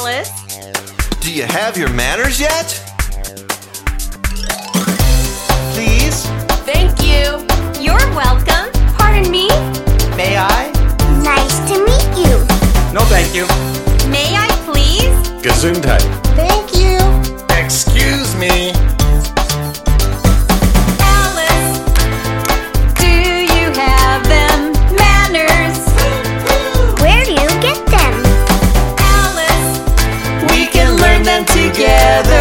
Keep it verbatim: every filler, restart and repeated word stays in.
Alice. Do you have your manners yet? Please? Thank you. You're welcome. Pardon me? May I? Nice to meet you. No, thank you. May I please? Gesundheit. Thank you. Excuse me. Alice, do you have them manners? Where do you get them? Alice, We can learn them together.